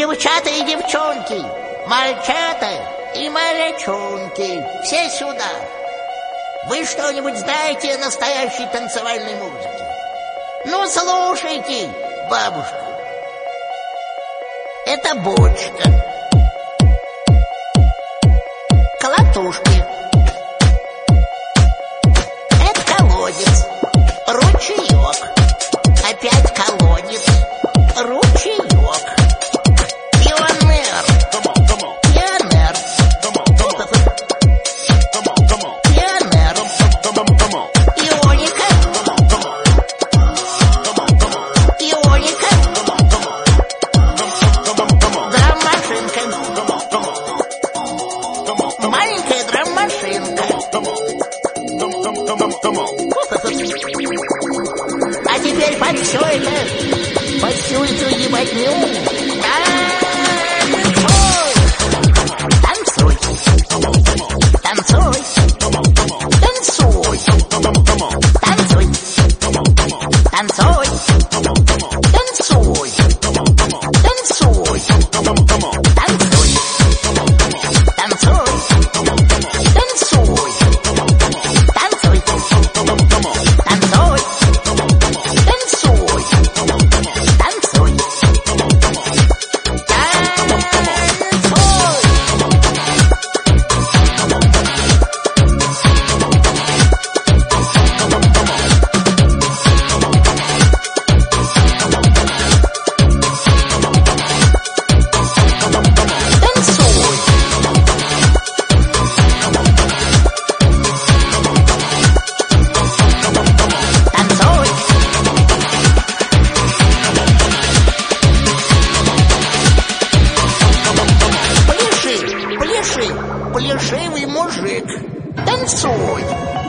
девчата, и девчонки, мальчата и малячонки, все сюда. Вы что-нибудь знаете о настоящей танцевальной музыке? Ну, слушайте бабушку. Это бочка, колотушки, это колодец, ручеек, опять колодец, ручеек, пионер, пионер, пионер, ионика, ионика, драм-машинка, маленькая драм-машинка. А теперь под все это, под всю эту ебатню, танцуй, танцуй, танцуй, танцуй, танцуй, танцуй, танцуй, танцуй, танцуй, танцуй, танцуй, танцуй, плешивый мужик, танцуй.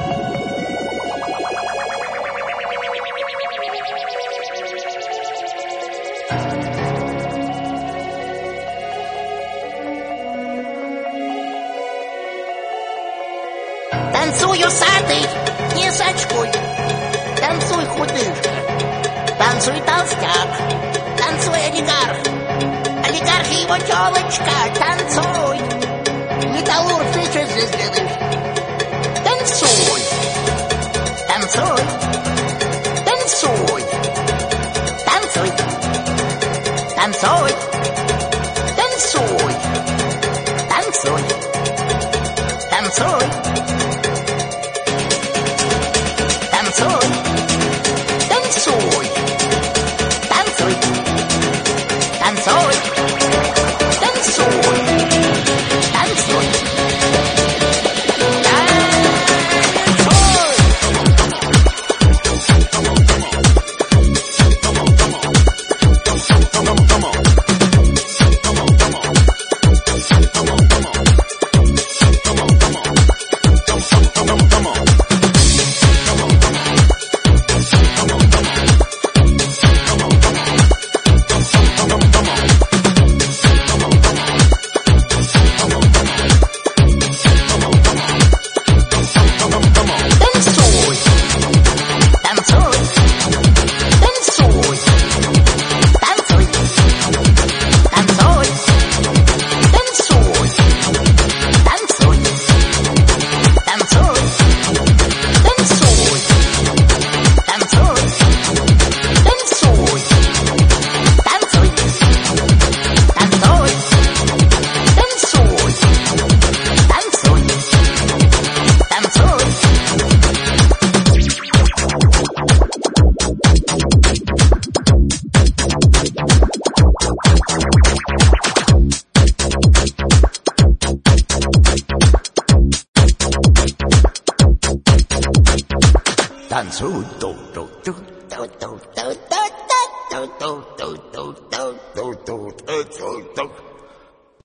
Танцуй, усатый, не сачкуй. Танцуй, худышка. Танцуй, толстяк. Танцуй, олигарх. Олигарх и его тёлочка. Танцуй. Металлург, ты что здесь делаешь? Танцуй. Танцуй. Танцуй. Танцуй. Танцуй. Танцуй. Танцуй. Танцуй. Танцуй. Танцуй. Танцуй. Танцуй. Танцуй. Танцуй. Танцуй, танцуй.